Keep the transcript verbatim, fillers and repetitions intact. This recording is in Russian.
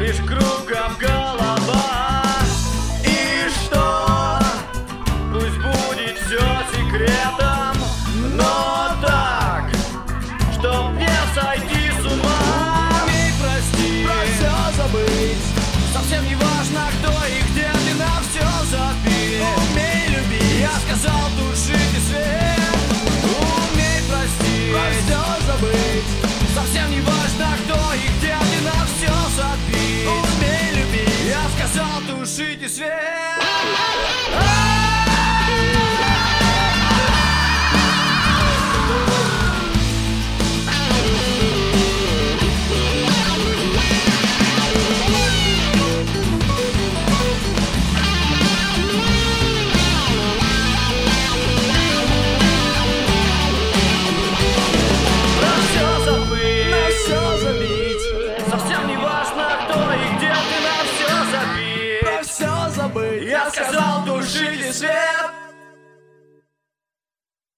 лишь кругом голова. И что? Пусть будет все секретом, но так, чтоб не сойти с ума. Умей простить, про все забыть. Совсем не важно, кто и где, ты на все забей. Умей любить, я сказал, тушить и свет. Умей простить, про все забыть. Совсем не важно, кто и где, ты на все забей. Умей любить, я сказал, тушить и свет. Я сказал, тушите свет.